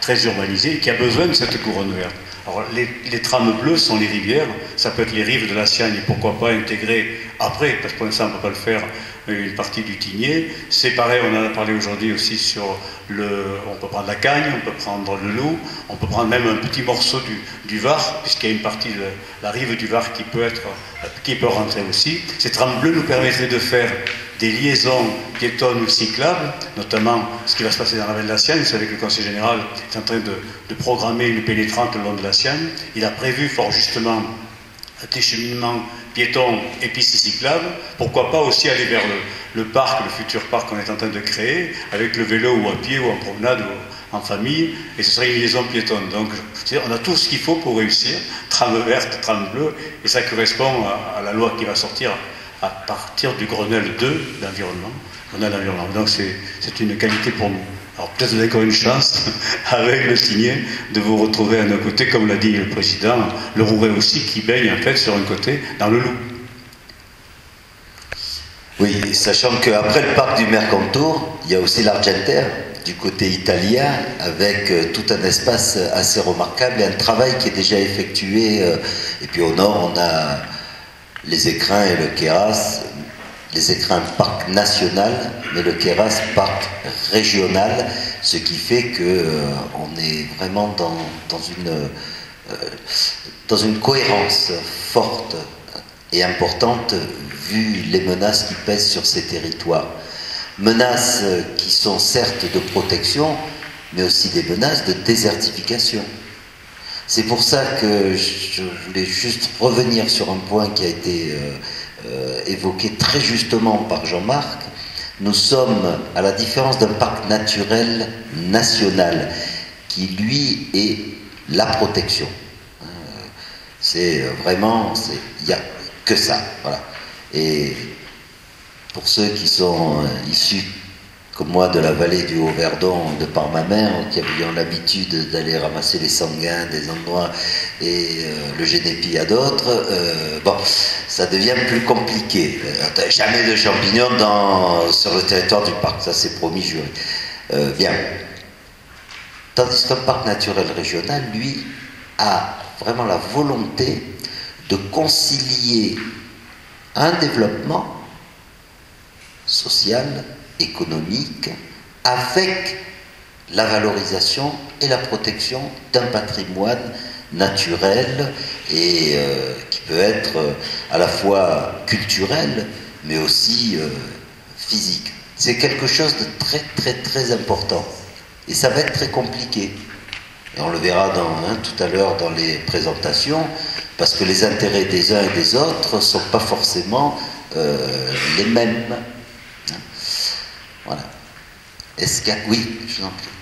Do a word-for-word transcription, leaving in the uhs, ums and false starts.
très urbanisé et qui a besoin de cette couronne verte. Alors, les, les trames bleues sont les rivières, ça peut être les rives de la Siagne et pourquoi pas intégrer après, parce que pour l'instant on ne peut pas le faire, une partie du Tigné. C'est pareil, on en a parlé aujourd'hui aussi sur le... On peut prendre la Cagne, on peut prendre le Loup, on peut prendre même un petit morceau du, du Var, puisqu'il y a une partie de la rive du Var qui peut, être, qui peut rentrer aussi. Ces trames bleues nous permettraient de faire des liaisons piétonnes ou cyclables, notamment ce qui va se passer dans la vallée de la Siagne. Vous savez que le Conseil général est en train de, de programmer une pénétrante le long de la Siagne. Il a prévu fort justement des cheminements piétons et pistes cyclables. Pourquoi pas aussi aller vers le, le parc, le futur parc qu'on est en train de créer, avec le vélo ou à pied ou en promenade ou en famille, et ce serait une liaison piétonne. Donc on a tout ce qu'il faut pour réussir, trame verte, trame bleue, et ça correspond à, à la loi qui va sortir à partir du Grenelle deux d'environnement. Grenelle d'environnement. Donc c'est une qualité pour nous. Alors peut-être vous avez encore une chance, avec le Tigné, de vous retrouver à nos côtés, comme l'a dit le président, le Rouret aussi, qui baigne en fait sur un côté dans le Loup. Oui, sachant qu'après le parc du Mercantour, il y a aussi l'Argentaire, du côté italien, avec tout un espace assez remarquable et un travail qui est déjà effectué. Et puis au nord, on a les Écrins et le Queyras. Les Écrins parc national, mais le Queyras parc régional, ce qui fait que euh, on est vraiment dans, dans, une, euh, dans une cohérence forte et importante vu les menaces qui pèsent sur ces territoires. Menaces qui sont certes de protection, mais aussi des menaces de désertification. C'est pour ça que je voulais juste revenir sur un point qui a été euh, euh, évoqué très justement par Jean-Marc. Nous sommes, à la différence d'un parc naturel national, qui lui est la protection. Euh, c'est vraiment, il n'y a que ça. Voilà. Et pour ceux qui sont euh, issus comme moi de la vallée du Haut-Verdon, de par ma mère, qui avions l'habitude d'aller ramasser les sanguins des endroits et euh, le génépi à d'autres, euh, bon, ça devient plus compliqué. Euh, jamais de champignons dans, sur le territoire du parc, ça c'est promis, juré. Euh, bien. Tandis qu'un parc naturel régional, lui, a vraiment la volonté de concilier un développement social, économique, avec la valorisation et la protection d'un patrimoine naturel et euh, qui peut être euh, à la fois culturel mais aussi euh, physique. C'est quelque chose de très très très important et ça va être très compliqué. Et on le verra dans, hein, tout à l'heure dans les présentations, parce que les intérêts des uns et des autres ne sont pas forcément euh, les mêmes. Voilà. Est-ce qu'il y a... Oui, je vous en prie.